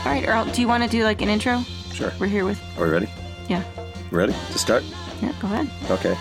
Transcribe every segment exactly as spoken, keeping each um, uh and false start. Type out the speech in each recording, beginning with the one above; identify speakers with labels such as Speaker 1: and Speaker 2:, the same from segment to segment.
Speaker 1: All right, Earl, do you want to do like an intro?
Speaker 2: Sure.
Speaker 1: We're here with...
Speaker 2: Are we ready?
Speaker 1: Yeah.
Speaker 2: Ready to start?
Speaker 1: Yeah, go ahead.
Speaker 2: Okay.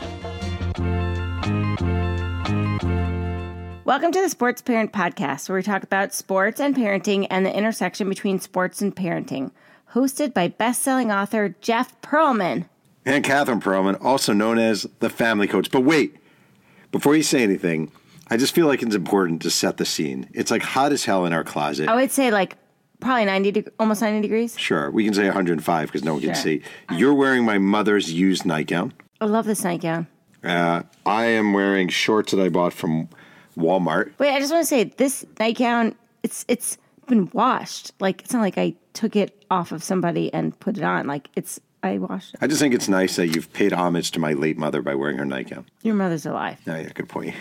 Speaker 1: Welcome to the Sports Parent Podcast, where we talk about sports and parenting and the intersection between sports and parenting. Hosted by best-selling author Jeff Pearlman.
Speaker 2: And Catherine Pearlman, also known as the Family Coach. But wait, before you say anything, I just feel like it's important to set the scene. It's like hot as hell in our closet.
Speaker 1: I would say like probably ninety, de- almost ninety degrees.
Speaker 2: Sure, we can say one hundred five because no one
Speaker 1: Sure.
Speaker 2: can see. You're wearing my mother's used nightgown.
Speaker 1: I love this nightgown.
Speaker 2: Uh, I am wearing shorts that I bought from Walmart.
Speaker 1: Wait, I just want to say this nightgown, it's it's been washed. Like, it's not like I took it off of somebody and put it on. Like, it's, I washed it.
Speaker 2: I just think it's nice that you've paid homage to my late mother by wearing her nightgown.
Speaker 1: Your mother's alive.
Speaker 2: Oh, yeah, good point.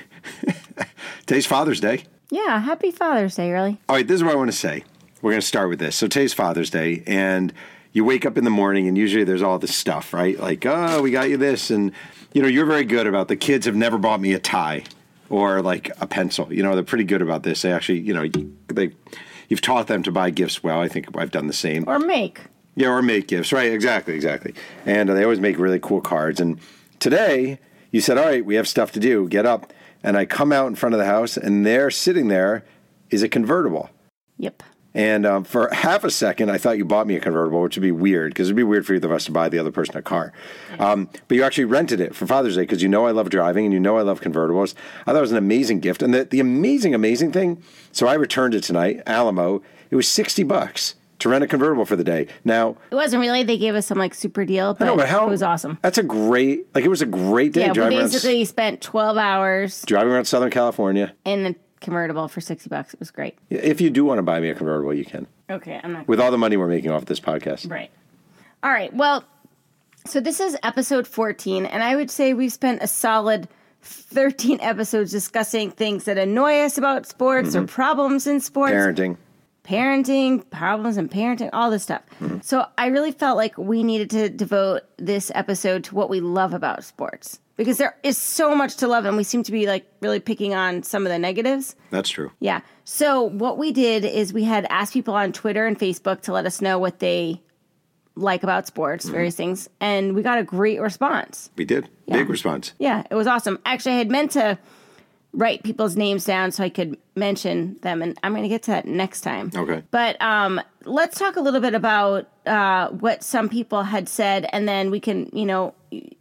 Speaker 2: Today's Father's Day.
Speaker 1: Yeah, happy Father's Day, really.
Speaker 2: All right, this is what I want to say. We're going to start with this. So today's Father's Day, and you wake up in the morning, and usually there's all this stuff, right? Like, oh, we got you this, and, you know, you're very good about the kids have never bought me a tie or, like, a pencil. You know, they're pretty good about this. They actually, you know, they, you've taught them to buy gifts well. I think I've done the same.
Speaker 1: Or make.
Speaker 2: Yeah, or make gifts, right? Exactly, exactly. And uh, they always make really cool cards. And today, you said, all right, we have stuff to do. Get up. And I come out in front of the house, and there, sitting there, is a convertible.
Speaker 1: Yep.
Speaker 2: And um, for half a second, I thought you bought me a convertible, which would be weird, because it would be weird for either of us to buy the other person a car. Um, but you actually rented it for Father's Day, because you know I love driving, and you know I love convertibles. I thought it was an amazing gift. And the, the amazing, amazing thing, so I returned it tonight, Alamo. It was sixty bucks. To rent a convertible for the day. Now,
Speaker 1: it wasn't really. They gave us some like super deal, but,
Speaker 2: I know, but how,
Speaker 1: it was awesome.
Speaker 2: That's a great, like it was a great day.
Speaker 1: Yeah, we
Speaker 2: driving
Speaker 1: basically
Speaker 2: around,
Speaker 1: spent twelve hours
Speaker 2: driving around Southern California
Speaker 1: in a convertible for sixty bucks. It was great.
Speaker 2: If you do want to buy me a convertible, you can.
Speaker 1: Okay, I'm not.
Speaker 2: With all the money we're making off this podcast.
Speaker 1: Right. All right. Well, so this is episode fourteen, and I would say we've spent a solid thirteen episodes discussing things that annoy us about sports mm-hmm. or problems in sports.
Speaker 2: Parenting.
Speaker 1: Parenting, problems in parenting, all this stuff. Mm-hmm. So I really felt like we needed to devote this episode to what we love about sports. Because there is so much to love, and we seem to be like really picking on some of the negatives.
Speaker 2: That's true.
Speaker 1: Yeah. So what we did is we had asked people on Twitter and Facebook to let us know what they like about sports, mm-hmm. various things. And we got a great response.
Speaker 2: We did.
Speaker 1: Yeah.
Speaker 2: Big response.
Speaker 1: Yeah, it was awesome. Actually, I had meant to write people's names down so I could mention them, and I'm going to get to that next time.
Speaker 2: Okay.
Speaker 1: But um, let's talk a little bit about uh, what some people had said, and then we can, you know,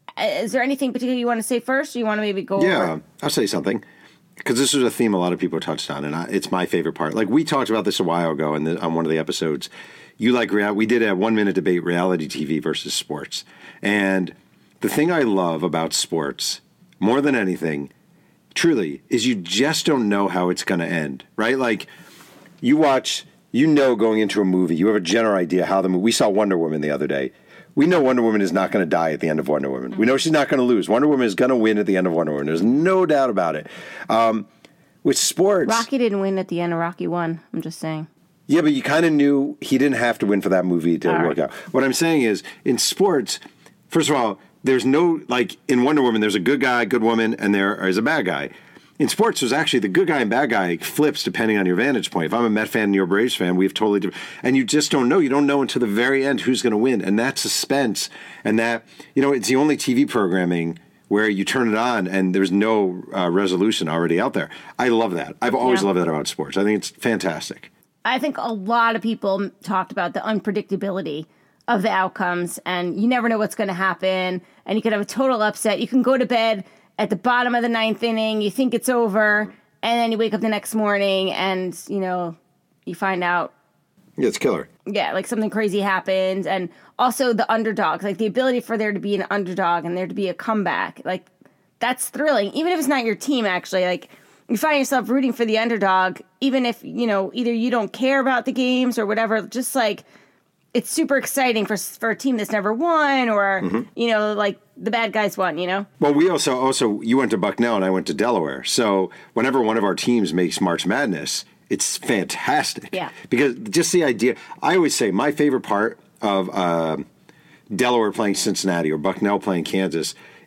Speaker 1: is there anything particular you want to say first, or you want to maybe go
Speaker 2: yeah,
Speaker 1: over?
Speaker 2: I'll say something, because this is a theme a lot of people touched on, and I, it's my favorite part. Like, we talked about this a while ago in the, on one of the episodes. You like, rea- we did a one-minute debate, reality T V versus sports. And the thing I love about sports, more than anything, truly, is you just don't know how it's going to end, right? Like, you watch, you know going into a movie, you have a general idea how the movie, we saw Wonder Woman the other day. We know Wonder Woman is not going to die at the end of Wonder Woman. We know she's not going to lose. Wonder Woman is going to win at the end of Wonder Woman. There's no doubt about it. Um, with sports...
Speaker 1: Rocky didn't win at the end of Rocky one, I'm just saying.
Speaker 2: Yeah, but you kind of knew he didn't have to win for that movie to
Speaker 1: All
Speaker 2: work
Speaker 1: right.
Speaker 2: out. What I'm saying is, in sports, first of all, there's no, like, in Wonder Woman, there's a good guy, good woman, and there is a bad guy. In sports, there's actually the good guy and bad guy flips depending on your vantage point. If I'm a Met fan and you're a Braves fan, we have totally different. And you just don't know. You don't know until the very end who's going to win. And that suspense and that, you know, it's the only T V programming where you turn it on and there's no uh, resolution already out there. I love that. I've always
Speaker 1: Yeah.
Speaker 2: loved that about sports. I think it's fantastic.
Speaker 1: I think a lot of people talked about the unpredictability of the outcomes, and you never know what's going to happen, and you could have a total upset. You can go to bed at the bottom of the ninth inning, you think it's over, and then you wake up the next morning and, you know, you find out.
Speaker 2: Yeah, it's killer.
Speaker 1: Yeah, like something crazy happened. And also the underdogs, like the ability for there to be an underdog and there to be a comeback. Like, that's thrilling. Even if it's not your team, actually. Like, you find yourself rooting for the underdog, even if, you know, either you don't care about the games or whatever, just like, it's super exciting for for a team that's never won, or, mm-hmm. you know, like the bad guys won, you know?
Speaker 2: Well, we also, also, you went to Bucknell and I went to Delaware. So whenever one of our teams makes March Madness, it's fantastic.
Speaker 1: Yeah.
Speaker 2: Because just the idea, I always say my favorite part of uh, Delaware playing Cincinnati or Bucknell playing Kansas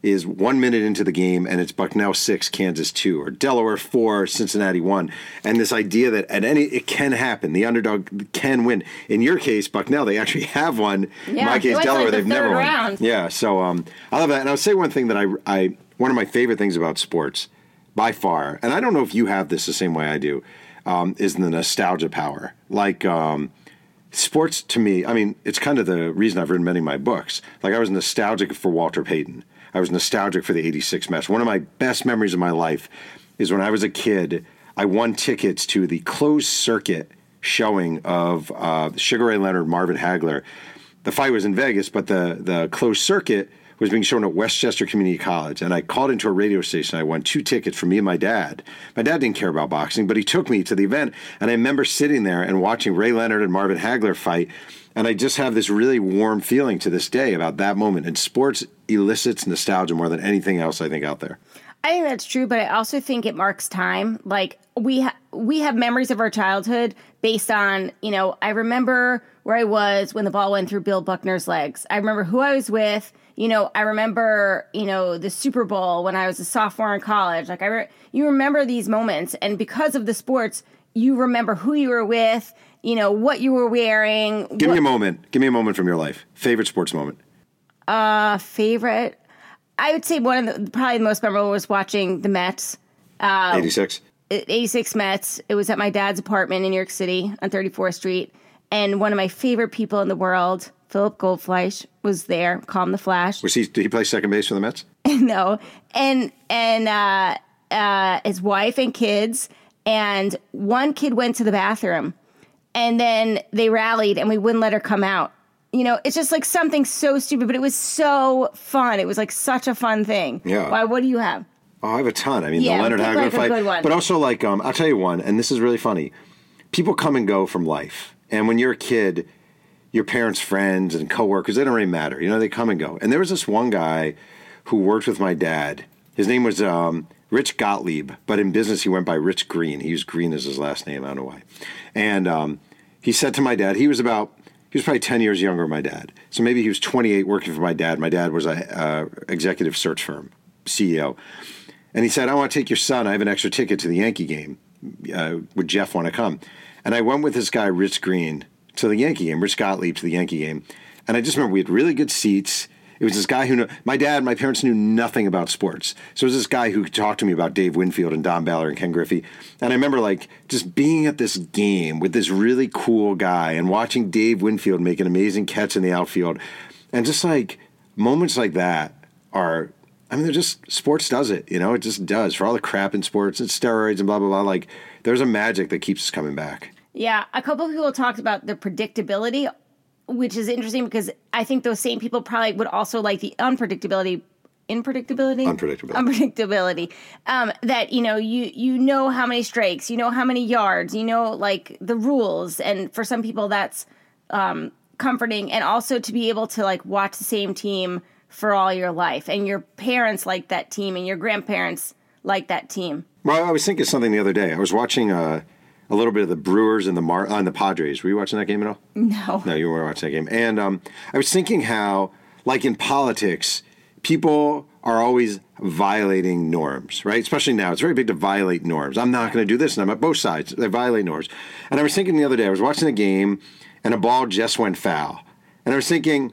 Speaker 2: is one minute into the game and it's Bucknell six, Kansas two, or Delaware four, Cincinnati one. And this idea that at any, it can happen. The underdog can win. In your case, Bucknell, they actually have won.
Speaker 1: Yeah,
Speaker 2: in my case, Delaware,
Speaker 1: like the
Speaker 2: they've never
Speaker 1: round.
Speaker 2: won. Yeah, so um, I love that. And I'll say one thing that I, I, one of my favorite things about sports, by far, and I don't know if you have this the same way I do, um, is the nostalgia power. Like, um, sports to me, I mean, it's kind of the reason I've written many of my books. Like, I was nostalgic for Walter Payton. I was nostalgic for the eighty-six Mets. One of my best memories of my life is when I was a kid, I won tickets to the closed circuit showing of uh, Sugar Ray Leonard, Marvin Hagler. The fight was in Vegas, but the, the closed circuit was being shown at Westchester Community College, and I called into a radio station. I won two tickets for me and my dad. My dad didn't care about boxing, but he took me to the event, and I remember sitting there and watching Ray Leonard and Marvin Hagler fight, and I just have this really warm feeling to this day about that moment. And sports elicits nostalgia more than anything else, I think, out there.
Speaker 1: I think that's true, but I also think it marks time. Like, we ha- we have memories of our childhood based on, you know, I remember where I was when the ball went through Bill Buckner's legs. I remember who I was with. You know, I remember, you know, the Super Bowl when I was a sophomore in college. Like, I re- you remember these moments. And because of the sports, you remember who you were with, you know, what you were wearing.
Speaker 2: Give
Speaker 1: what-
Speaker 2: me a moment. Give me a moment from your life. Favorite sports moment.
Speaker 1: Uh, favorite? I would say one of the, probably the most memorable was watching the Mets. Uh,
Speaker 2: eighty-six?
Speaker 1: eighty-six Mets. It was at my dad's apartment in New York City on thirty-fourth Street. And one of my favorite people in the world, Philip Goldfleisch, was there. Calm the Flash.
Speaker 2: Was he? Did he play second base for the Mets?
Speaker 1: No, and and uh, uh, his wife and kids, and one kid went to the bathroom, and then they rallied, and we wouldn't let her come out. You know, it's just like something so stupid, but it was so fun. It was like such a fun thing.
Speaker 2: Yeah.
Speaker 1: Why? What do you have?
Speaker 2: Oh, I have a ton. I mean,
Speaker 1: Yeah,
Speaker 2: the Leonard
Speaker 1: pick
Speaker 2: Hagler
Speaker 1: like a
Speaker 2: fight,
Speaker 1: good one.
Speaker 2: but also like um, I'll tell you one, and this is really funny. People come and go from life, and when you're a kid, your parents' friends and coworkers, they don't really matter. You know, they come and go. And there was this one guy who worked with my dad. His name was um, Rich Gottlieb, but in business he went by Rich Green. He used Green as his last name. I don't know why. And um, he said to my dad, he was about, he was probably ten years younger than my dad. So maybe he was twenty-eight working for my dad. My dad was a uh, executive search firm, C E O. And he said, I want to take your son. I have an extra ticket to the Yankee game. Uh, would Jeff want to come? And I went with this guy, Rich Green, to the Yankee game, Rich Gottlieb to the Yankee game. And I just remember we had really good seats. It was this guy who, knew, my dad, my parents knew nothing about sports. So it was this guy who talked to me about Dave Winfield and Don Ballard and Ken Griffey. And I remember like just being at this game with this really cool guy and watching Dave Winfield make an amazing catch in the outfield. And just like moments like that are, I mean, they're just, sports does it, you know, it just does. For all the crap in sports and steroids and blah, blah, blah, like there's a magic that keeps us coming back.
Speaker 1: Yeah, a couple of people talked about the predictability, which is interesting because I think those same people probably would also like the unpredictability, unpredictability,
Speaker 2: Unpredictability,
Speaker 1: unpredictability. Um, that you know, you you know how many strikes, you know how many yards, you know like the rules, and for some people that's um, comforting, and also to be able to like watch the same team for all your life, and your parents like that team, and your grandparents like that team.
Speaker 2: Well, I was thinking something the other day. I was watching. Uh, A little bit of the Brewers and the Mar- uh, and the Padres. Were you watching that game at all?
Speaker 1: No.
Speaker 2: No, you weren't watching that game. And um, I was thinking how, like in politics, people are always violating norms, right? Especially now. It's very big to violate norms. I'm not going to do this, and I'm at both sides. They violate norms. And I was thinking the other day, I was watching a game, and a ball just went foul. And I was thinking,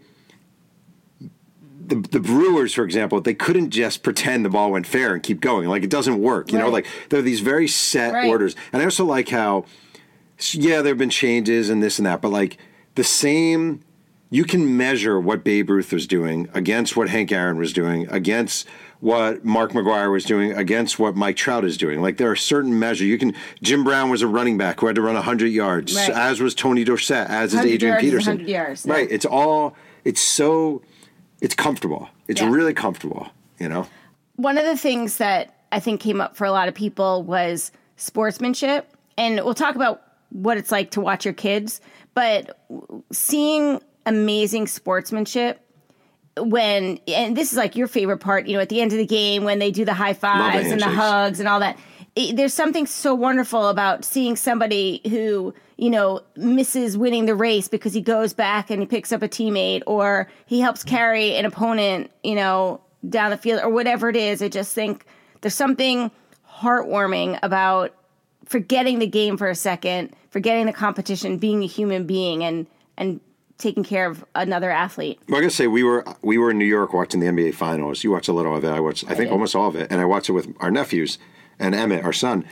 Speaker 2: the the Brewers, for example, they couldn't just pretend the ball went fair and keep going. Like, it doesn't work. You
Speaker 1: Right.
Speaker 2: know, like, there are these very set
Speaker 1: Right.
Speaker 2: orders. And I also like how, yeah, there have been changes and this and that, but, like, the same, you can measure what Babe Ruth was doing against what Hank Aaron was doing, against what Mark McGwire was doing, against what Mike Trout is doing. Like, there are certain measures. You can, Jim Brown was a running back who had to run one hundred yards,
Speaker 1: Right.
Speaker 2: as was Tony Dorsett, as is
Speaker 1: one hundred
Speaker 2: Adrian
Speaker 1: yards is
Speaker 2: Peterson.
Speaker 1: one hundred yards, yeah.
Speaker 2: Right. It's all, it's so... It's comfortable. It's
Speaker 1: Yeah.
Speaker 2: really comfortable, you know?
Speaker 1: One of the things that I think came up for a lot of people was sportsmanship. And we'll talk about what it's like to watch your kids. But seeing amazing sportsmanship when, and this is like your favorite part, you know, at the end of the game when they do the high fives and the
Speaker 2: handshakes.
Speaker 1: hugs and all that. It, there's something so wonderful about seeing somebody who, you know, misses winning the race because he goes back and he picks up a teammate, or he helps carry an opponent, you know, down the field or whatever it is. I just think there's something heartwarming about forgetting the game for a second, forgetting the competition, being a human being, and and taking care of another athlete.
Speaker 2: Well, I gotta say, we were we were in New York watching the N B A Finals. You watched a little of it. I watched, I think,
Speaker 1: did.
Speaker 2: almost all of it, and I watched it with our nephews and Emmett, our son.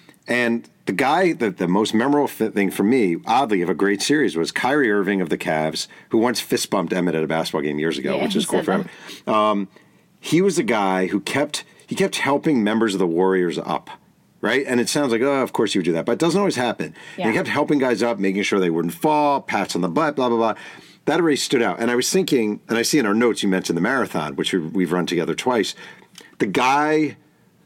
Speaker 2: And the guy, the, the most memorable thing for me, oddly, of a great series was Kyrie Irving of the Cavs, who once fist bumped Emmett at a basketball game years ago,
Speaker 1: Yeah,
Speaker 2: which
Speaker 1: he
Speaker 2: is cool
Speaker 1: said
Speaker 2: for him. Um, he was the guy who kept he kept helping members of the Warriors up. Right? And it sounds like, oh, of course you would do that. But it doesn't always happen.
Speaker 1: Yeah.
Speaker 2: And he kept helping guys up, making sure they wouldn't fall, pats on the butt, blah, blah, blah. That already stood out. And I was thinking, and I see in our notes you mentioned the marathon, which we've run together twice. The guy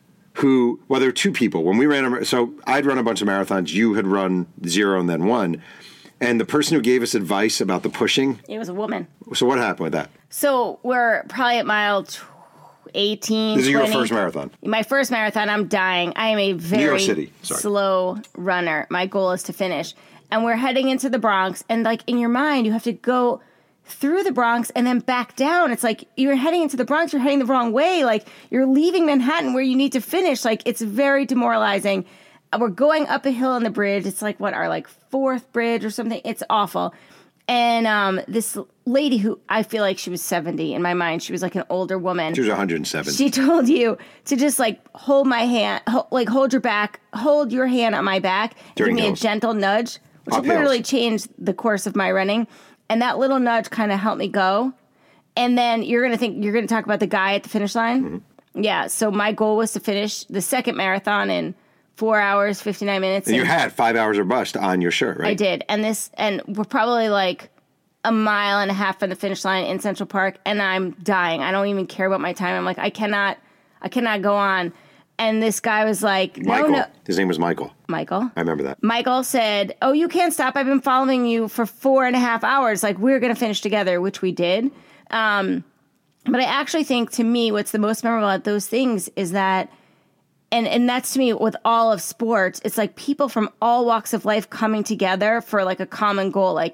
Speaker 2: who, well, there were two people. When we ran, a, so I'd run a bunch of marathons. You had run zero and then one. And the person who gave us advice about the pushing.
Speaker 1: It was a woman.
Speaker 2: So what happened with that?
Speaker 1: So we're probably at mile eighteen,
Speaker 2: This is
Speaker 1: twenty.
Speaker 2: your first marathon.
Speaker 1: My first marathon, I'm dying. I am a very
Speaker 2: York City. Sorry.
Speaker 1: slow runner. My goal is to finish. And we're heading into the Bronx. And like in your mind, you have to go through the Bronx and then back down. It's like you're heading into the Bronx, you're heading the wrong way. Like you're leaving Manhattan where you need to finish. Like it's very demoralizing. We're going up a hill on the bridge. It's like what, our like fourth bridge or something. It's awful. And um, this lady who I feel like she was seventy in my mind, she was like an older woman.
Speaker 2: She was one hundred seven.
Speaker 1: She told you to just like hold my hand, ho- like hold your back, hold your hand on my back, and
Speaker 2: During
Speaker 1: give me
Speaker 2: hills.
Speaker 1: a gentle nudge, which
Speaker 2: Up
Speaker 1: literally
Speaker 2: hills.
Speaker 1: changed the course of my running. And that little nudge kind of helped me go. And then you're going to think, you're going to talk about the guy at the finish line.
Speaker 2: Mm-hmm.
Speaker 1: Yeah. So my goal was to finish the second marathon in four hours, fifty-nine minutes.
Speaker 2: And you had five hours or bust on your shirt, right?
Speaker 1: I did. And this, and we're probably like a mile and a half from the finish line in Central Park, and I'm dying. I don't even care about my time. I'm like, I cannot, I cannot go on. And this guy was like, no,
Speaker 2: Michael.
Speaker 1: no.
Speaker 2: His name was Michael.
Speaker 1: Michael.
Speaker 2: I remember that.
Speaker 1: Michael said, oh, you can't stop. I've been following you for four and a half hours. Like, we're going to finish together, which we did. Um, but I actually think, to me, what's the most memorable about those things is that, and, and that's to me with all of sports, it's like people from all walks of life coming together for like a common goal. Like,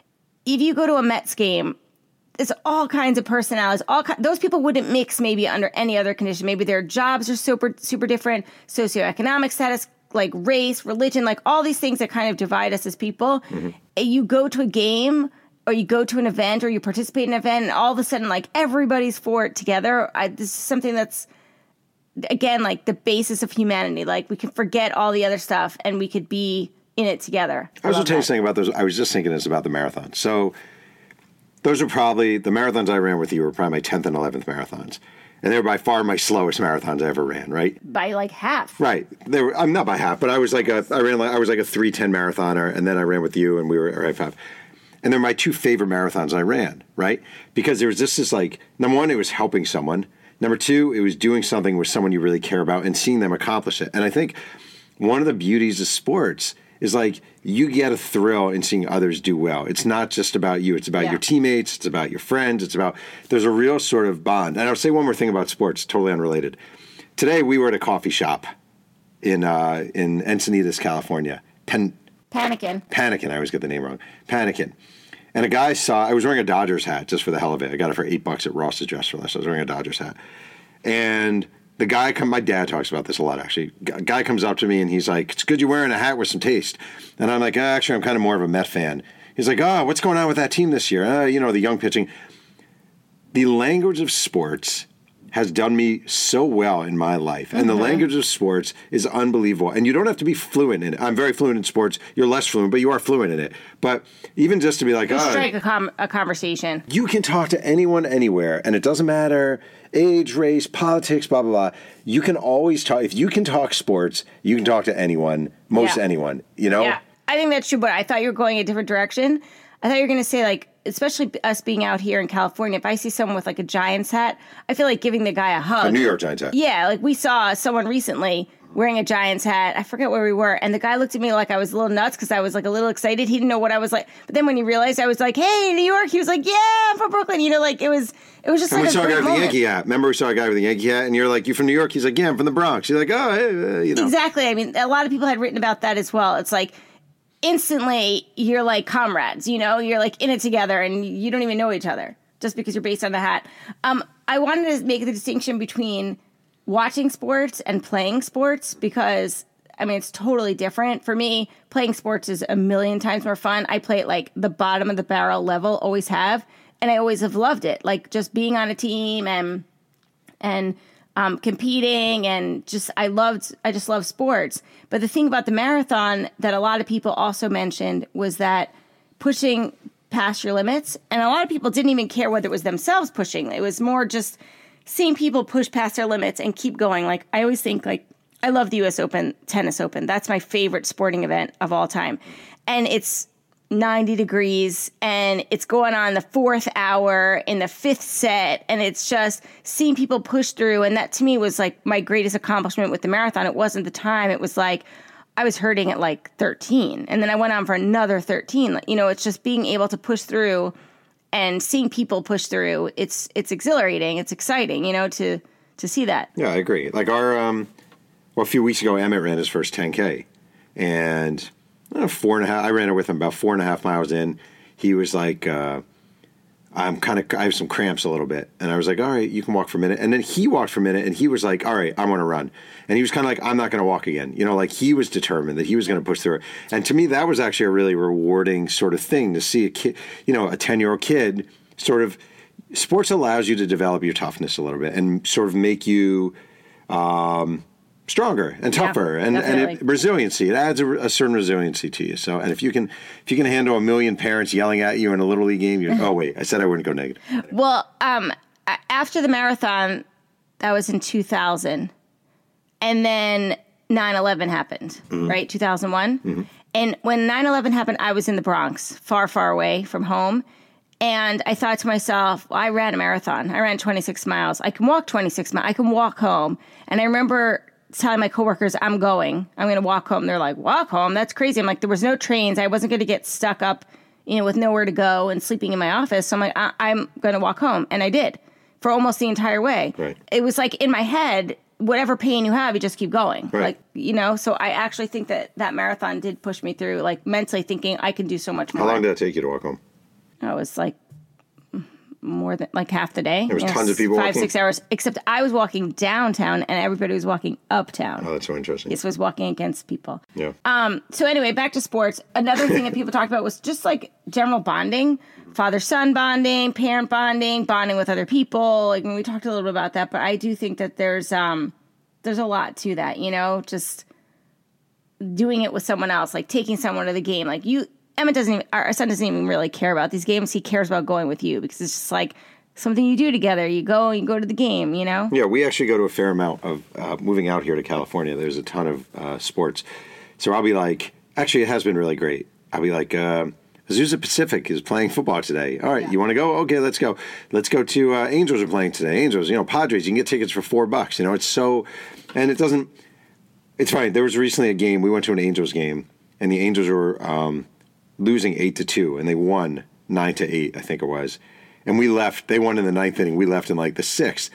Speaker 1: if you go to a Mets game, it's all kinds of personalities. All ki- those people wouldn't mix maybe under any other condition. Maybe their jobs are super super different, socioeconomic status, like race, religion, like all these things that kind of divide us as people. Mm-hmm. You go to a game or you go to an event or you participate in an event, and all of a sudden, like everybody's for it together. I, this is something that's, again, like the basis of humanity. Like we can forget all the other stuff and we could be in it together.
Speaker 2: I was
Speaker 1: love
Speaker 2: going to tell you
Speaker 1: that.
Speaker 2: something about those. I was just thinking this about the marathon. So those are probably, the marathons I ran with you were probably my tenth and eleventh marathons. And they were by far my slowest marathons I ever ran, right?
Speaker 1: By like half.
Speaker 2: Right. They were, I'm not by half, but I was like a, I ran like, I was like a three ten marathoner, and then I ran with you and we were at five. And they're my two favorite marathons I ran, right? Because there was just this like, number one, it was helping someone. Number two, it was doing something with someone you really care about and seeing them accomplish it. And I think one of the beauties of sports is like you get a thrill in seeing others do well. It's not just about you. It's about
Speaker 1: Yeah.
Speaker 2: your teammates. It's about your friends. It's about, there's a real sort of bond. And I'll say one more thing about sports, totally unrelated. Today we were at a coffee shop in uh, in Encinitas, California. Pen,
Speaker 1: Panicking.
Speaker 2: Panikin, I always get the name wrong. Panikin. And a guy saw, I was wearing a Dodgers hat just for the hell of it. I got it for eight bucks at Ross's Dress for Less. I was wearing a Dodgers hat. And the guy, come, my dad talks about this a lot, actually. A guy comes up to me and he's like, it's good you're wearing a hat with some taste. And I'm like, oh, actually, I'm kind of more of a Met fan. He's like, oh, what's going on with that team this year? Uh, you know, the young pitching. The language of sports has done me so well in my life. And
Speaker 1: Mm-hmm.
Speaker 2: the language of sports is unbelievable. And you don't have to be fluent in it. I'm very fluent in sports. You're less fluent, but you are fluent in it. But even just to be like,
Speaker 1: You
Speaker 2: oh,
Speaker 1: strike a, com- a conversation.
Speaker 2: you can talk to anyone anywhere, and it doesn't matter age, race, politics, blah, blah, blah. You can always talk. If you can talk sports, you can talk to anyone, most
Speaker 1: Yeah.
Speaker 2: anyone, you know?
Speaker 1: Yeah, I think that's true, but I thought you were going a different direction. I thought you were going to say, like, especially us being out here in California, if I see someone with, like, a Giants hat, I feel like giving the guy a hug.
Speaker 2: A New York Giants hat.
Speaker 1: Yeah, like we saw someone recently wearing a Giants hat. I forget where we were. And the guy looked at me like I was a little nuts because I was like a little excited. He didn't know what I was like. But then when he realized I was like, hey, New York, he was like, yeah, I'm from Brooklyn. You know, like it was it was just
Speaker 2: And
Speaker 1: like
Speaker 2: we
Speaker 1: a
Speaker 2: saw a
Speaker 1: great
Speaker 2: guy with a
Speaker 1: moment.
Speaker 2: Yankee hat. Remember we saw a guy with a Yankee hat, and you're like, you from New York? He's like, yeah, I'm from the Bronx. You're like, oh, hey, uh, you know.
Speaker 1: Exactly. I mean, a lot of people had written about that as well. It's like instantly you're like comrades, you know, you're like in it together and you don't even know each other just because you're based on the hat. Um, I wanted to make the distinction between watching sports and playing sports because, I mean, it's totally different. For me, playing sports is a million times more fun. I play at like the bottom of the barrel level, always have, and I always have loved it. Like just being on a team and and um, competing and just I loved I just love sports. But the thing about the marathon that a lot of people also mentioned was that pushing past your limits, and a lot of people didn't even care whether it was themselves pushing. It was more just seeing people push past their limits and keep going. Like I always think, like I love the U S Open, Tennis Open. That's my favorite sporting event of all time, and it's ninety degrees, and it's going on the fourth hour in the fifth set, and it's just seeing people push through. And that to me was like my greatest accomplishment with the marathon. It wasn't the time; it was like I was hurting at like thirteen, and then I went on for another thirteen. You know, it's just being able to push through and seeing people push through. It's it's exhilarating. It's exciting, you know, to to see that.
Speaker 2: Yeah, I agree. Like our, um, well, a few weeks ago, Emmett ran his first ten K, and I don't know, four and a half. I ran it with him about four and a half miles in. He was like, uh, I'm kind of, I have some cramps a little bit. And I was like, all right, you can walk for a minute. And then he walked for a minute and he was like, all right, I want to run. And he was kind of like, I'm not going to walk again. You know, like he was determined that he was going to push through it. And to me, that was actually a really rewarding sort of thing to see a kid, you know, a ten year old kid sort of, sports allows you to develop your toughness a little bit and sort of make you, um, stronger and tougher, yeah, and, and it, resiliency. It adds a, a certain resiliency to you. So, and if you can, if you can handle a million parents yelling at you in a little league game, you oh wait, I said I wouldn't go negative.
Speaker 1: Well, um, after the marathon, that was in two thousand, and then nine eleven happened, mm-hmm. right? two thousand one, mm-hmm. And when nine eleven happened, I was in the Bronx, far, far away from home. And I thought to myself, well, I ran a marathon. I ran twenty-six miles. I can walk twenty-six miles. I can walk home. And I remember telling my coworkers, I'm going. I'm going to walk home. They're like, walk home? That's crazy. I'm like, there was no trains. I wasn't going to get stuck up, you know, with nowhere to go and sleeping in my office. So I'm like, I- I'm going to walk home. And I did for almost the entire way.
Speaker 2: Right.
Speaker 1: It was like in my head, whatever pain you have, you just keep going.
Speaker 2: Right.
Speaker 1: Like, you know, so I actually think that that marathon did push me through, like mentally thinking I can do so much more.
Speaker 2: How long did it take you to walk home?
Speaker 1: I was like, more than like half the day.
Speaker 2: There was
Speaker 1: you know,
Speaker 2: tons of people
Speaker 1: five,
Speaker 2: walking?
Speaker 1: six hours, except I was walking downtown and everybody was walking uptown.
Speaker 2: Oh, that's so interesting.
Speaker 1: This was walking against people.
Speaker 2: Yeah.
Speaker 1: Um, so anyway, back to sports. Another thing that people talked about was just like general bonding, father-son bonding, parent bonding, bonding with other people. Like, I mean, we talked a little bit about that, but I do think that there's, um, there's a lot to that, you know, just doing it with someone else, like taking someone to the game. Like you, Emma doesn't even, our son doesn't even really care about these games. He cares about going with you because it's just like something you do together. You go and you go to the game, you know?
Speaker 2: Yeah, we actually go to a fair amount of, uh, moving out here to California, there's a ton of uh, sports. So I'll be like, actually it has been really great. I'll be like, uh, Azusa Pacific is playing football today. All right, yeah. You want to go? Okay, let's go. Let's go to, uh, Angels are playing today. Angels, you know, Padres, you can get tickets for four bucks. You know, it's so, and it doesn't, it's funny. There was recently a game, we went to an Angels game, and the Angels were, um, losing eight to two, and they won nine to eight, I think it was. And we left. They won in the ninth inning. We left in like the sixth.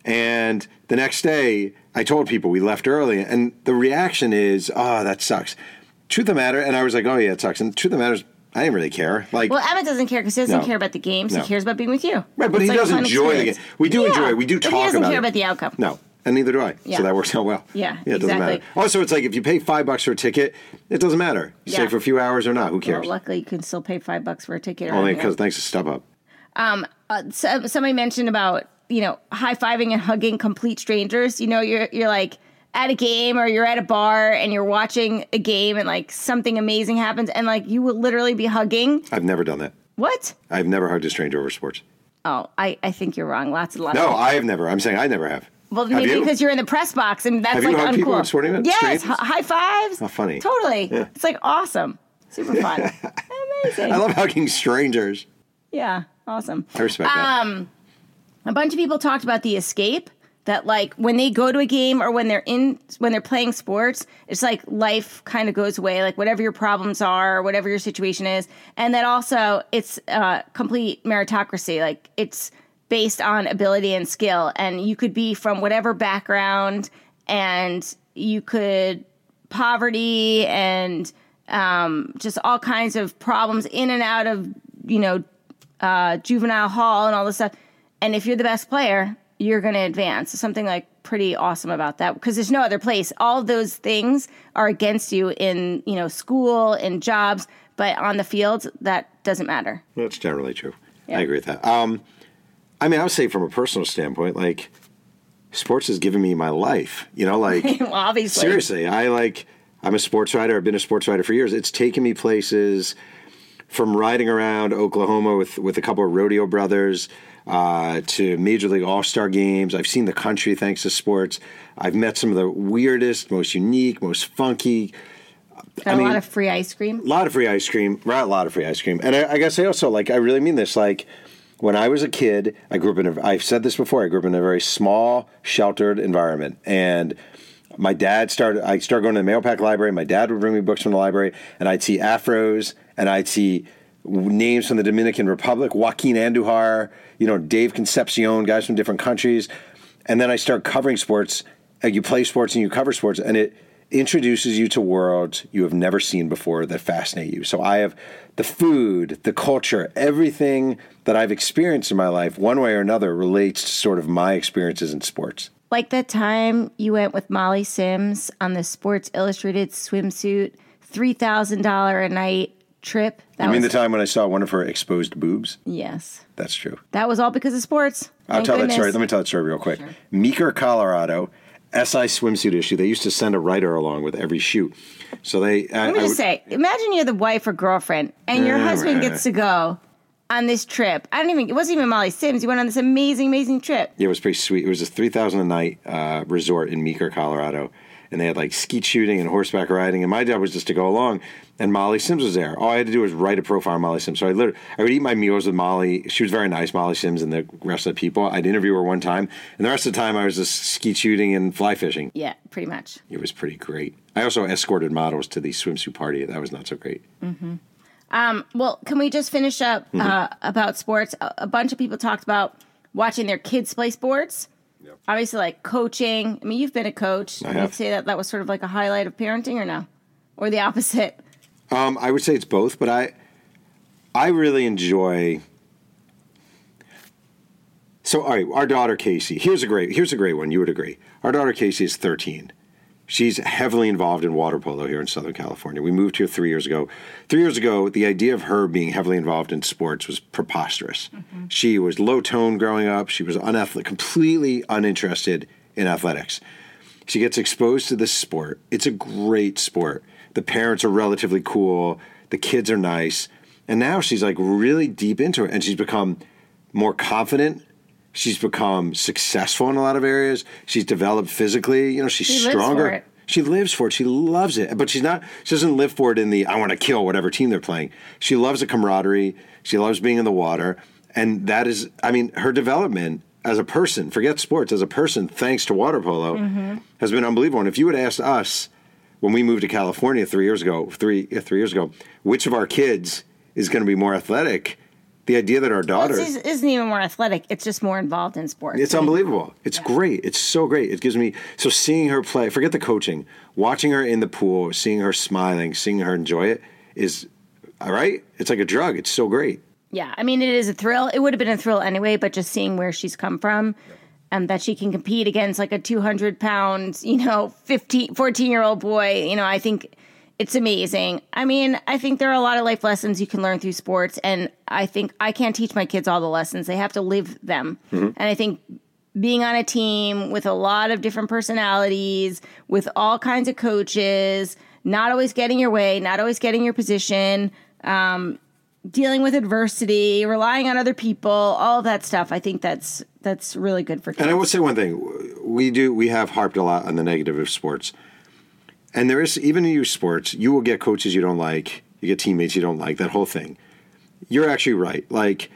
Speaker 2: And the next day, I told people we left early, and the reaction is, "Oh, that sucks." Truth of the matter, and I was like, "Oh yeah, it sucks." And truth of the matter is, I didn't really care. Like,
Speaker 1: well, Emmett doesn't care because he doesn't
Speaker 2: no.
Speaker 1: care about the games.
Speaker 2: No.
Speaker 1: He cares about being with you.
Speaker 2: Right, but
Speaker 1: it's
Speaker 2: he
Speaker 1: like
Speaker 2: does enjoy the game. We do
Speaker 1: yeah,
Speaker 2: enjoy it. We do talk
Speaker 1: but he doesn't
Speaker 2: about
Speaker 1: care
Speaker 2: it.
Speaker 1: about the outcome.
Speaker 2: No. And neither do I.
Speaker 1: Yeah.
Speaker 2: So that works out well.
Speaker 1: Yeah,
Speaker 2: yeah, it
Speaker 1: exactly.
Speaker 2: doesn't matter. Also, it's like if you pay five bucks for a ticket, it doesn't matter.
Speaker 1: Yeah.
Speaker 2: Stay for a few hours or not. Who cares?
Speaker 1: Well, luckily, you can still pay five bucks for a ticket.
Speaker 2: Only because thanks to StubHub.
Speaker 1: Um, uh, so, somebody mentioned about, you know, high fiving and hugging complete strangers. You know, you're you're like at a game or you're at a bar and you're watching a game and like something amazing happens and like you will literally be hugging.
Speaker 2: I've never done that.
Speaker 1: What?
Speaker 2: I've never hugged a stranger over sports.
Speaker 1: Oh, I, I think you're wrong. Lots and lots.
Speaker 2: No,
Speaker 1: of
Speaker 2: I have never. I'm saying I never have.
Speaker 1: Well,
Speaker 2: have
Speaker 1: maybe
Speaker 2: you?
Speaker 1: because you're in the press box and that's
Speaker 2: have
Speaker 1: like
Speaker 2: you hugged
Speaker 1: uncool.
Speaker 2: People at sporting events?
Speaker 1: Yes,
Speaker 2: Strangers?
Speaker 1: h- high fives.
Speaker 2: How funny.
Speaker 1: Totally.
Speaker 2: Yeah.
Speaker 1: It's like awesome. Super fun. Amazing.
Speaker 2: I love hugging strangers.
Speaker 1: Yeah, awesome.
Speaker 2: I respect
Speaker 1: um, that. A bunch of people talked about the escape. That like when they go to a game or when they're in when they're playing sports, it's like life kind of goes away, like whatever your problems are, or whatever your situation is, and that also it's uh, complete meritocracy. Like it's based on ability and skill, and you could be from whatever background, and you could poverty and um, just all kinds of problems in and out of you know uh, juvenile hall and all this stuff. And if you're the best player, you're going to advance. Something like pretty awesome about that, because there's no other place. All of those things are against you in, you know, school and jobs, but on the field, that doesn't matter.
Speaker 2: That's generally true.
Speaker 1: Yeah.
Speaker 2: I agree with that. Um, I mean, I would say from a personal standpoint, like, sports has given me my life. You know, like,
Speaker 1: well, obviously.
Speaker 2: Seriously, I like, I'm a sports writer. I've been a sports writer for years. It's taken me places, from riding around Oklahoma with, with a couple of rodeo brothers, uh, to Major League All-Star games. I've seen the country thanks to sports. I've met some of the weirdest, most unique, most funky.
Speaker 1: Got
Speaker 2: I
Speaker 1: a
Speaker 2: mean,
Speaker 1: lot of free ice cream.
Speaker 2: A lot of free ice cream. Right, a lot of free ice cream. And I, I guess I also, like, I really mean this. Like, when I was a kid, I grew up in a, I've said this before, I grew up in a very small, sheltered environment. And my dad started, I started going to the Mayo Pack Library. My dad would bring me books from the library, and I'd see afros, and I'd see names from the Dominican Republic, Joaquin Andujar, you know, Dave Concepcion, guys from different countries. And then I start covering sports. And you play sports and you cover sports, and it introduces you to worlds you have never seen before that fascinate you. So I have the food, the culture, everything that I've experienced in my life, one way or another, relates to sort of my experiences in sports.
Speaker 1: Like that time you went with Molly Sims on the Sports Illustrated swimsuit, three thousand dollars a night trip. That
Speaker 2: you mean
Speaker 1: was,
Speaker 2: the time when I saw one of her exposed boobs?
Speaker 1: Yes.
Speaker 2: That's true.
Speaker 1: That was all because of sports.
Speaker 2: I'll
Speaker 1: Thank
Speaker 2: tell
Speaker 1: goodness.
Speaker 2: that story. Let me tell that story real quick.
Speaker 1: Sure.
Speaker 2: Meeker, Colorado, S I swimsuit issue. They used to send a writer along with every shoot. So they. I,
Speaker 1: Let me
Speaker 2: I
Speaker 1: just
Speaker 2: would,
Speaker 1: say, imagine you're the wife or girlfriend, and your husband gets to go on this trip. I don't even. It wasn't even Molly Sims. You went on this amazing, amazing trip.
Speaker 2: Yeah, it was pretty sweet. It was a three thousand a night uh, resort in Meeker, Colorado, and they had like skeet shooting and horseback riding. And my job was just to go along. And Molly Sims was there. All I had to do was write a profile on Molly Sims. So I literally, I would eat my meals with Molly. She was very nice, Molly Sims, and the rest of the people. I'd interview her one time, and the rest of the time I was just skeet shooting and fly fishing.
Speaker 1: Yeah, pretty much.
Speaker 2: It was pretty great. I also escorted models to the swimsuit party. That was not so great.
Speaker 1: Mm-hmm. Um, well, can we just finish up mm-hmm. uh, about sports? A, a bunch of people talked about watching their kids play sports. Yep. Obviously, like coaching. I mean, you've been a coach.
Speaker 2: I
Speaker 1: Would you say that that was sort of like a highlight of parenting, or no? Or the opposite?
Speaker 2: Um, I would say it's both, but I, I really enjoy. So, all right, our daughter Casey. Here's a great. Here's a great one. You would agree. Our daughter Casey is thirteen. She's heavily involved in water polo here in Southern California. We moved here three years ago. Three years ago, the idea of her being heavily involved in sports was preposterous. Mm-hmm. She was low tone growing up. She was unathletic, completely uninterested in athletics. She gets exposed to this sport. It's a great sport. The parents are relatively cool. The kids are nice. And now she's like really deep into it. And she's become more confident. She's become successful in a lot of areas. She's developed physically. You know, she's
Speaker 1: she
Speaker 2: stronger.
Speaker 1: Lives for it.
Speaker 2: She lives for it. She loves it. But she's not, she doesn't live for it in the, I want to kill whatever team they're playing. She loves the camaraderie. She loves being in the water. And that is, I mean, her development as a person, forget sports, as a person, thanks to water polo, mm-hmm. has been unbelievable. And if you had asked us, when we moved to California three years ago, three yeah, three years ago, which of our kids is going to be more athletic? The idea that our daughter
Speaker 1: well, it isn't even more athletic; it's just more involved in sports.
Speaker 2: It's unbelievable. It's yeah. great. It's so great. It gives me so seeing her play. Forget the coaching. Watching her in the pool, seeing her smiling, seeing her enjoy it is all right. It's like a drug. It's so great.
Speaker 1: Yeah, I mean, it is a thrill. It would have been a thrill anyway, but just seeing where she's come from. Yeah. And that she can compete against like a two hundred pound, you know, fifteen, fourteen year old boy. You know, I think it's amazing. I mean, I think there are a lot of life lessons you can learn through sports. And I think I can't teach my kids all the lessons. They have to live them. Mm-hmm. And I think being on a team with a lot of different personalities, with all kinds of coaches, not always getting your way, not always getting your position, um, dealing with adversity, relying on other people, all of that stuff. I think that's that's really good for kids.
Speaker 2: And I will say one thing. We do we have harped a lot on the negative of sports. And there is, even in youth sports, you will get coaches you don't like, you get teammates you don't like, that whole thing. You're actually right. Like,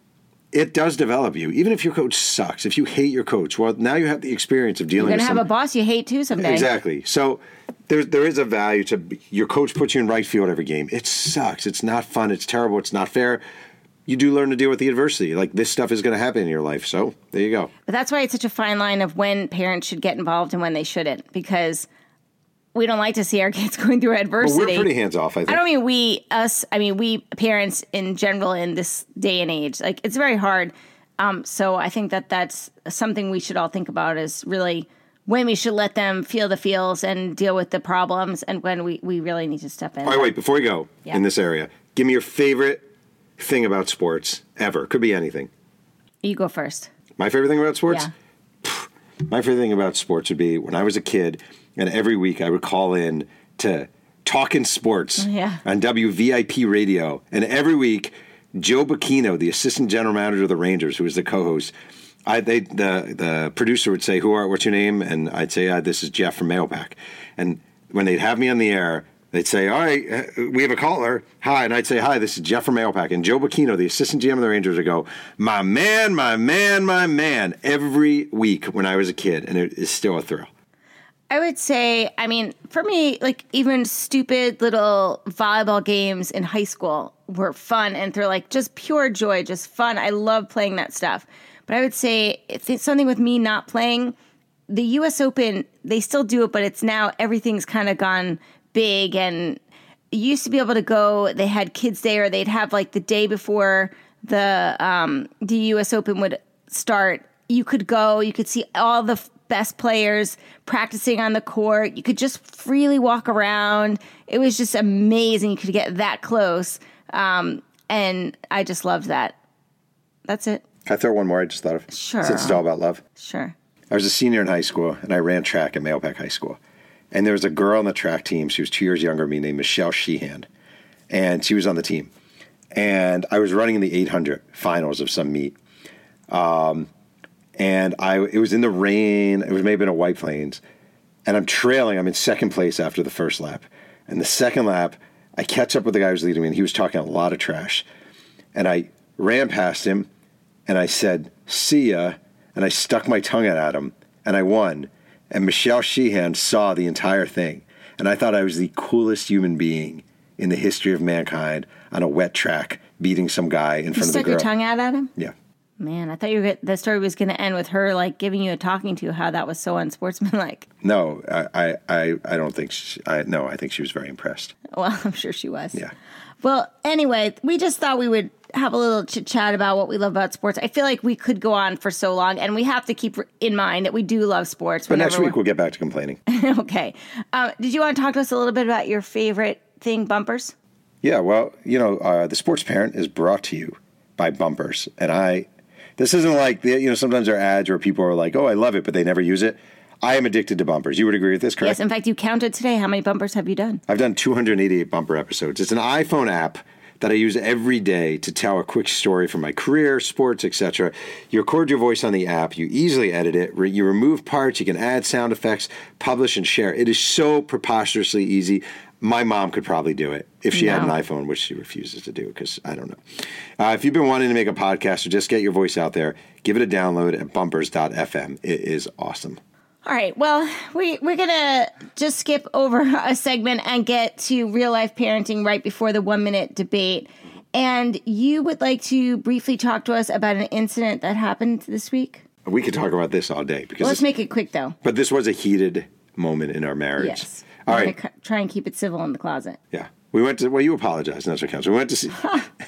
Speaker 2: it does develop you. Even if your coach sucks, if you hate your coach, well, now you have the experience of dealing
Speaker 1: You're
Speaker 2: with
Speaker 1: going to have
Speaker 2: some,
Speaker 1: a boss you hate too someday.
Speaker 2: Exactly. So there, there is a value to, your coach puts you in right field every game. It sucks. It's not fun. It's terrible. It's not fair. You do learn to deal with the adversity. Like, this stuff is going to happen in your life. So there you go.
Speaker 1: But that's why it's such a fine line of when parents should get involved and when they shouldn't, because we don't like to see our kids going through adversity.
Speaker 2: Well, we're pretty hands off, I think.
Speaker 1: I don't mean we, us, I mean we parents in general in this day and age. Like, it's very hard. Um, so I think that that's something we should all think about is really when we should let them feel the feels and deal with the problems and when we, we really need to step in.
Speaker 2: All right, wait, before we go
Speaker 1: Yeah.
Speaker 2: in this area, give me your favorite thing about sports ever. Could be anything.
Speaker 1: You go first.
Speaker 2: My favorite thing about sports?
Speaker 1: Yeah.
Speaker 2: My favorite thing about sports would be when I was a kid and every week I would call in to Talkin' Sports
Speaker 1: Yeah.
Speaker 2: on W V I P radio. And every week, Joe Bacchino, the assistant general manager of the Rangers, who was the co-host, I, they, the the producer would say, "Who are? What's your name?" And I'd say, ah, "This is Jeff from Mailpack." And when they'd have me on the air, they'd say, "All right, uh, we have a caller. Hi," and I'd say, "Hi, this is Jeff from Mailpack." And Joe Bacchino, the assistant G M of the Rangers, would go, "My man, my man, my man," every week when I was a kid, and it is still a thrill.
Speaker 1: I would say, I mean, for me, like even stupid little volleyball games in high school were fun and they're like just pure joy, just fun. I love playing that stuff. But I would say if it's something with me not playing, the U S Open, they still do it, but it's now everything's kind of gone big. And you used to be able to go, they had kids day, or they'd have like the day before the um, the U S Open would start. You could go, you could see all the f- best players practicing on the court. You could just freely walk around. It was just amazing. You could get that close. Um, and I just loved that. That's it.
Speaker 2: Can I throw one more I just thought of?
Speaker 1: Sure.
Speaker 2: Since it's all about love.
Speaker 1: Sure.
Speaker 2: I was a senior in high school, and I ran track at Mailpack High School. And there was a girl on the track team. She was two years younger than me, named Michelle Sheehan. And she was on the team. And I was running in the eight hundred finals of some meet. Um, and I it was in the rain. It was maybe in a White Plains. And I'm trailing. I'm in second place after the first lap. And the second lap, I catch up with the guy who was leading me, and he was talking a lot of trash. And I ran past him, and I said, "See ya." And I stuck my tongue out at him, and I won. And Michelle Sheehan saw the entire thing. And I thought I was the coolest human being in the history of mankind on a wet track, beating some guy in
Speaker 1: You
Speaker 2: front of the
Speaker 1: stuck
Speaker 2: girl.
Speaker 1: your tongue out at him?
Speaker 2: Yeah.
Speaker 1: Man, I thought you were, the story was going to end with her like giving you a talking to, how that was so unsportsmanlike.
Speaker 2: No, I, I, I, I don't think she, I, no, I think she was very impressed.
Speaker 1: Well, I'm sure she was.
Speaker 2: Yeah.
Speaker 1: Well, anyway, we just thought we would have a little chit chat about what we love about sports. I feel like we could go on for so long, and we have to keep in mind that we do love sports.
Speaker 2: But next week
Speaker 1: we're-
Speaker 2: we'll get back to complaining.
Speaker 1: Okay. Uh, did you want to talk to us a little bit about your favorite thing, bumpers?
Speaker 2: Yeah, well, you know, uh, the Sports Parent is brought to you by Bumpers. And I, this isn't like, the, you know, sometimes there are ads where people are like, oh, I love it, but they never use it. I am addicted to bumpers. You would agree with this, correct?
Speaker 1: Yes. In fact, you counted today. How many bumpers have you done?
Speaker 2: I've done two hundred eighty-eight bumper episodes. It's an iPhone app that I use every day to tell a quick story from my career, sports, et cetera. You record your voice on the app. You easily edit it. Re- you remove parts. You can add sound effects, publish, and share. It is so preposterously easy. My mom could probably do it if she had an
Speaker 1: No.
Speaker 2: iPhone, which she refuses to do because I don't know. Uh, if you've been wanting to make a podcast or just get your voice out there, give it a download at bumpers dot f m. It is awesome.
Speaker 1: All right. Well, we, we're going to just skip over a segment and get to real life parenting right before the one minute debate. And you would like to briefly talk to us about an incident that happened this week?
Speaker 2: We could talk about this all day because
Speaker 1: Well, let's
Speaker 2: this,
Speaker 1: make it quick, though.
Speaker 2: but this was a heated moment in our marriage.
Speaker 1: Yes.
Speaker 2: All
Speaker 1: I'm
Speaker 2: right.
Speaker 1: gonna cu- try and keep it civil in the closet.
Speaker 2: Yeah. We went to, well, you apologize, and that's what counts. We went to see,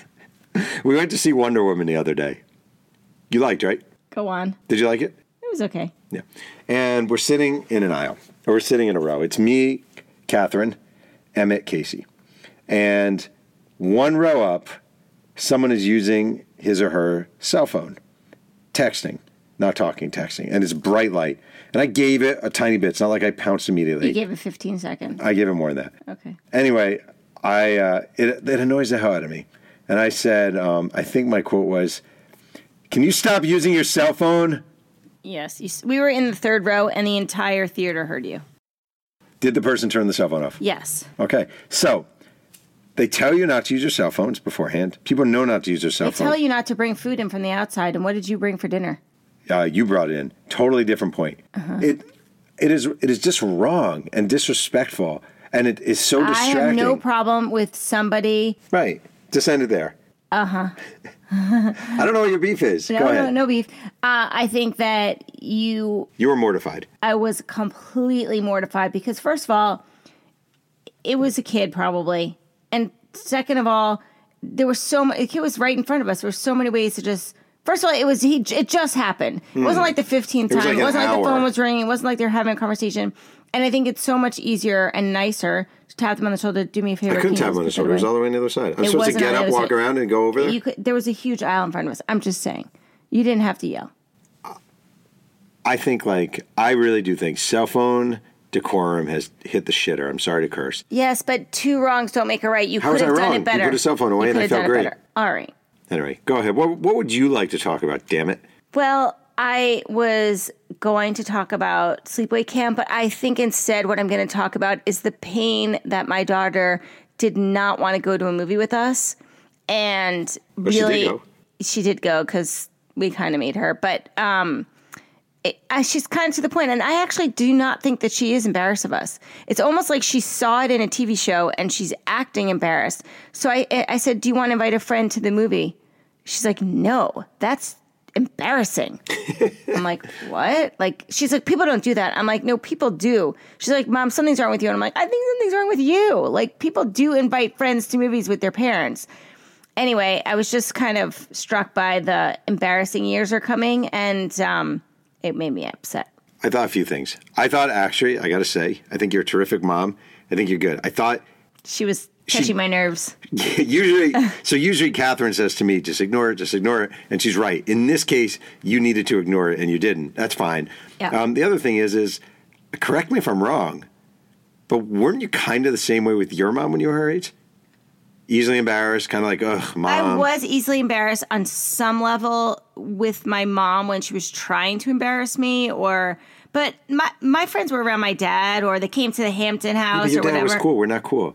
Speaker 2: we went to see Wonder Woman the other day. You liked, right?
Speaker 1: Go on.
Speaker 2: Did you like it?
Speaker 1: It was okay.
Speaker 2: Yeah. And we're sitting in an aisle, or we're sitting in a row. It's me, Catherine, Emmett, Casey. And one row up, someone is using his or her cell phone, texting, not talking, texting. And it's bright light. And I gave it a tiny bit. It's not like I pounced immediately.
Speaker 1: You gave it fifteen seconds.
Speaker 2: I gave it more than that.
Speaker 1: Okay.
Speaker 2: Anyway, I uh, it, it annoys the hell out of me. And I said, um, I think my quote was, "Can you stop using your cell phone?"
Speaker 1: Yes. You, s- we were in the third row, and the entire theater heard you.
Speaker 2: Did the person turn the cell phone off?
Speaker 1: Yes.
Speaker 2: Okay. So they tell you not to use your cell phones beforehand. People know not to use their cell
Speaker 1: They
Speaker 2: phones.
Speaker 1: tell you not to bring food in from the outside. And what did you bring for dinner?
Speaker 2: Uh, you brought it in. Totally different point.
Speaker 1: Uh-huh.
Speaker 2: It it is it is just wrong and disrespectful, and it is so
Speaker 1: I
Speaker 2: distracting.
Speaker 1: have no problem with somebody.
Speaker 2: Right. Just end it there.
Speaker 1: Uh huh.
Speaker 2: I don't know what your beef is.
Speaker 1: No,
Speaker 2: Go
Speaker 1: no,
Speaker 2: ahead.
Speaker 1: no beef. Uh, I think that you.
Speaker 2: You were mortified.
Speaker 1: I was completely mortified because, first of all, it was a kid probably, and second of all, there was so much. The kid was right in front of us. There were so many ways to just First of all, it was he. It just happened. It wasn't like the fifteenth
Speaker 2: It was
Speaker 1: time.
Speaker 2: like
Speaker 1: It
Speaker 2: an
Speaker 1: wasn't like the
Speaker 2: hour.
Speaker 1: phone was ringing. It wasn't like they were having a conversation. And I think it's so much easier and nicer to tap them on the shoulder. Do me a favor.
Speaker 2: I couldn't
Speaker 1: can you
Speaker 2: tap him on the
Speaker 1: just
Speaker 2: shoulder. It
Speaker 1: put
Speaker 2: was
Speaker 1: away?
Speaker 2: all the way on the other side. I'm
Speaker 1: It
Speaker 2: supposed to
Speaker 1: wasn't
Speaker 2: get
Speaker 1: on the
Speaker 2: up,
Speaker 1: other
Speaker 2: walk
Speaker 1: side.
Speaker 2: around, and go over there?
Speaker 1: You could, there was a huge aisle in front of us. I'm just saying. You didn't have to yell.
Speaker 2: I think, like, I really do think cell phone decorum has hit the shitter. I'm sorry to curse.
Speaker 1: Yes, but two wrongs don't make a right. You
Speaker 2: How
Speaker 1: could
Speaker 2: was
Speaker 1: have
Speaker 2: I
Speaker 1: done
Speaker 2: wrong?
Speaker 1: it
Speaker 2: You
Speaker 1: better.
Speaker 2: put a cell phone away
Speaker 1: You
Speaker 2: and I
Speaker 1: could have
Speaker 2: felt
Speaker 1: done it
Speaker 2: great.
Speaker 1: better. All right.
Speaker 2: Anyway, go ahead. What, what would you like to talk about, damn it?
Speaker 1: Well, I was going to talk about sleepaway camp, but I think instead what I'm going to talk about is the pain that my daughter did not want to go to a movie with us. And
Speaker 2: But she did
Speaker 1: really,
Speaker 2: go.
Speaker 1: she did go because we kind of made her. But um, it, I, she's kind of to the point, and I actually do not think that she is embarrassed of us. It's almost like she saw it in a T V show and she's acting embarrassed. So I, I said, do you want to invite a friend to the movie? She's like, no, that's embarrassing. I'm like, what? Like, she's like, people don't do that. I'm like, no, people do. She's like, Mom, something's wrong with you. And I'm like, I think something's wrong with you. Like, people do invite friends to movies with their parents. Anyway, I was just kind of struck by the embarrassing years are coming, and um, it made me upset.
Speaker 2: I thought a few things. I thought, actually, I got to say, I think you're a terrific mom. I think you're good. I thought
Speaker 1: She was touching
Speaker 2: She-
Speaker 1: my nerves.
Speaker 2: usually, so usually Catherine says to me, just ignore it, just ignore it. And she's right. In this case, you needed to ignore it and you didn't. That's fine.
Speaker 1: Yeah.
Speaker 2: Um, the other thing is, is correct me if I'm wrong, but weren't you kind of the same way with your mom when you were her age? Easily embarrassed, kind of like, ugh, mom.
Speaker 1: I was easily embarrassed on some level with my mom when she was trying to embarrass me, or but my my friends were around my dad, or they came to the Hampton
Speaker 2: Yeah,
Speaker 1: house
Speaker 2: but your
Speaker 1: or
Speaker 2: dad
Speaker 1: whatever.
Speaker 2: was cool. We're not cool.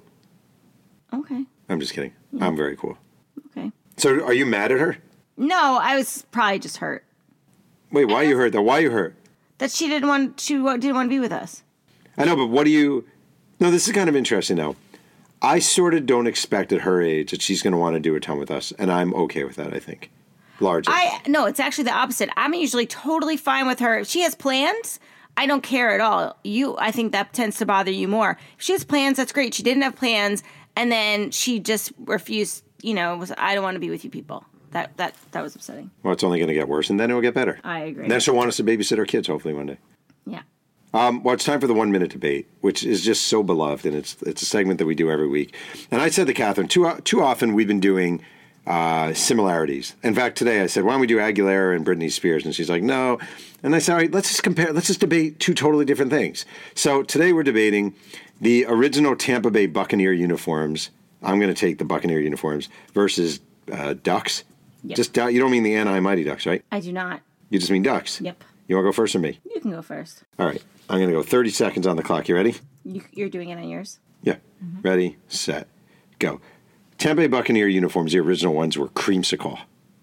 Speaker 1: Okay,
Speaker 2: I'm just kidding. I'm very cool.
Speaker 1: okay.
Speaker 2: So are you mad at her?
Speaker 1: No, I was probably just hurt
Speaker 2: Wait, why you hurt though? Why you hurt?
Speaker 1: that she didn't want she wa- didn't want to be with us.
Speaker 2: I know, but what do you... No, this is kind of interesting, though. I sort of don't expect at her age that she's going to want to do a ton with us, and I'm okay with that, I think. Largely.
Speaker 1: I no, it's actually the opposite. I'm usually totally fine with her. If she has plans, I don't care at all. You, I think that tends to bother you more. If she has plans, that's great. She didn't have plans, and then she just refused. You know, was I don't want to be with you people. That that that was upsetting.
Speaker 2: Well, it's only going to get worse, and then it will get better.
Speaker 1: I agree.
Speaker 2: And then she'll want us to babysit her kids, hopefully, one day.
Speaker 1: Yeah.
Speaker 2: Um, well, it's time for the one-minute debate, which is just so beloved, and it's it's a segment that we do every week. And I said to Catherine, too, too often we've been doing uh, similarities. In fact, today I said, why don't we do Aguilera and Britney Spears? And she's like, no. And I said, all right, let's just compare. Let's just debate two totally different things. So today we're debating the original Tampa Bay Buccaneer uniforms. I'm going to take the Buccaneer uniforms versus uh, Ducks.
Speaker 1: Yep.
Speaker 2: Just uh, you don't mean the Anaheim Mighty Ducks, right?
Speaker 1: I do not.
Speaker 2: You just mean Ducks.
Speaker 1: Yep.
Speaker 2: You want to go first or me?
Speaker 1: You can go first.
Speaker 2: All right. I'm going to go thirty seconds on the clock. You ready?
Speaker 1: You, you're doing it on yours.
Speaker 2: Yeah. Ready, set, go. Tampa Bay Buccaneer uniforms, the original ones, were creamsicle.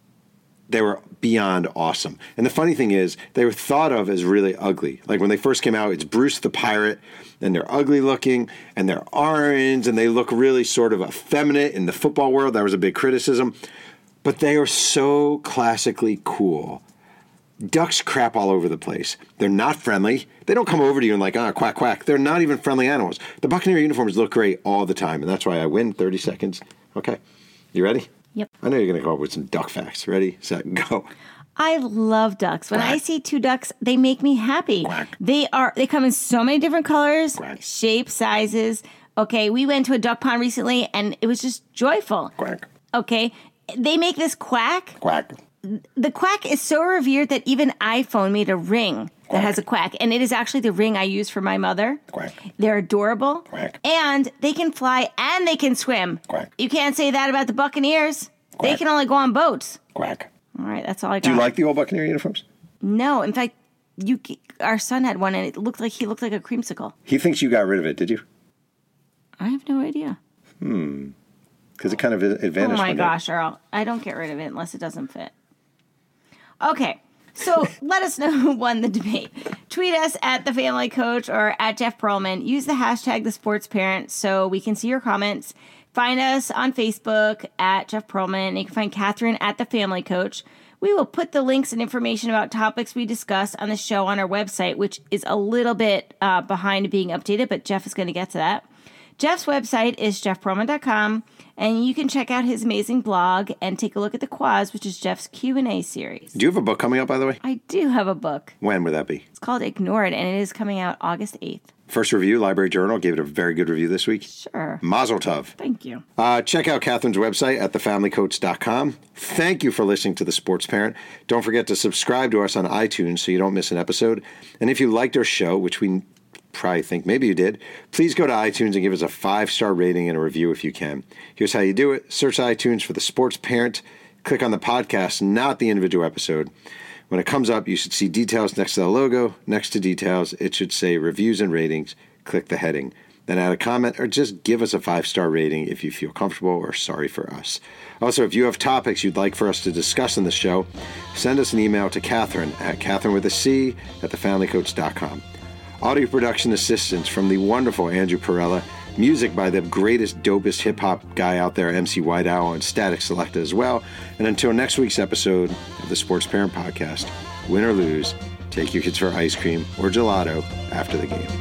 Speaker 2: They were beyond awesome. And the funny thing is, they were thought of as really ugly. Like when they first came out, it's Bruce the Pirate, and they're ugly looking, and they're orange, and they look really sort of effeminate in the football world. That was a big criticism. But they are so classically cool. Ducks crap all over the place. They're not friendly. They don't come over to you and like, ah, quack, quack. They're not even friendly animals. The Buccaneer uniforms look great all the time, and that's why I win thirty seconds. Okay. You ready?
Speaker 1: Yep.
Speaker 2: I know you're going to come up with some duck facts. Ready, set, go.
Speaker 1: I love ducks. When I
Speaker 2: Quack.
Speaker 1: see two ducks, they make me happy.
Speaker 2: Quack.
Speaker 1: They are they come in so many different colors,
Speaker 2: Quack.
Speaker 1: shapes, sizes. Okay, we went to a duck pond recently and it was just joyful.
Speaker 2: Quack,
Speaker 1: Okay. They make this quack.
Speaker 2: quack.
Speaker 1: The quack is so revered that even iPhone made a ring that has a quack, and it is actually the ring I use for my mother.
Speaker 2: Quack.
Speaker 1: They're adorable.
Speaker 2: Quack.
Speaker 1: And they can fly and they can swim.
Speaker 2: Quack.
Speaker 1: You can't say that about the Buccaneers. They
Speaker 2: Quack.
Speaker 1: can only go on boats.
Speaker 2: Quack.
Speaker 1: All right, that's all I got.
Speaker 2: Do you like the old Buccaneer uniforms?
Speaker 1: No, in fact, you our son had one, and it looked like he looked like a creamsicle.
Speaker 2: He thinks you got rid of it, did you?
Speaker 1: I have no idea.
Speaker 2: Because it kind of it vanished.
Speaker 1: Oh my
Speaker 2: one day.
Speaker 1: gosh, Earl! I don't get rid of it unless it doesn't fit. Okay, so let us know who won the debate. Tweet us at the Family Coach or at Jeff Pearlman. Use the hashtag the Sports Parent so we can see your comments. Find us on Facebook at Jeff Pearlman. And you can find Catherine at the Family Coach. We will put the links and information about topics we discussed on the show on our website, which is a little bit uh, behind being updated, but Jeff is going to get to that. Jeff's website is jeff pearlman dot com, and you can check out his amazing blog and take a look at the Quaz, which is Jeff's Q and A series.
Speaker 2: Do you have a book coming out, by the way?
Speaker 1: I do have a book.
Speaker 2: When would that be?
Speaker 1: It's called Ignored, and it is coming out August eighth.
Speaker 2: First review, Library Journal, gave it a very good review this week.
Speaker 1: Sure.
Speaker 2: Mazel tov.
Speaker 1: Thank you.
Speaker 2: Uh, check out Catherine's website at the family coach dot com. Thank you for listening to The Sports Parent. Don't forget to subscribe to us on iTunes so you don't miss an episode. And if you liked our show, which we probably think maybe you did, please go to iTunes and give us a five-star rating and a review if you can. Here's how you do it. Search iTunes for The Sports Parent. Click on the podcast, not the individual episode. When it comes up, you should see details next to the logo. Next to details, it should say reviews and ratings. Click the heading. Then add a comment or just give us a five-star rating if you feel comfortable or sorry for us. Also, if you have topics you'd like for us to discuss in the show, send us an email to Catherine at Catherine with a C at the family coach dot com. Audio production assistance from the wonderful Andrew Perella. Music by the greatest, dopest hip-hop guy out there, M C White Owl, and Static Selecta as well. And until next week's episode of the Sports Parent Podcast, win or lose, take your kids for ice cream or gelato after the game.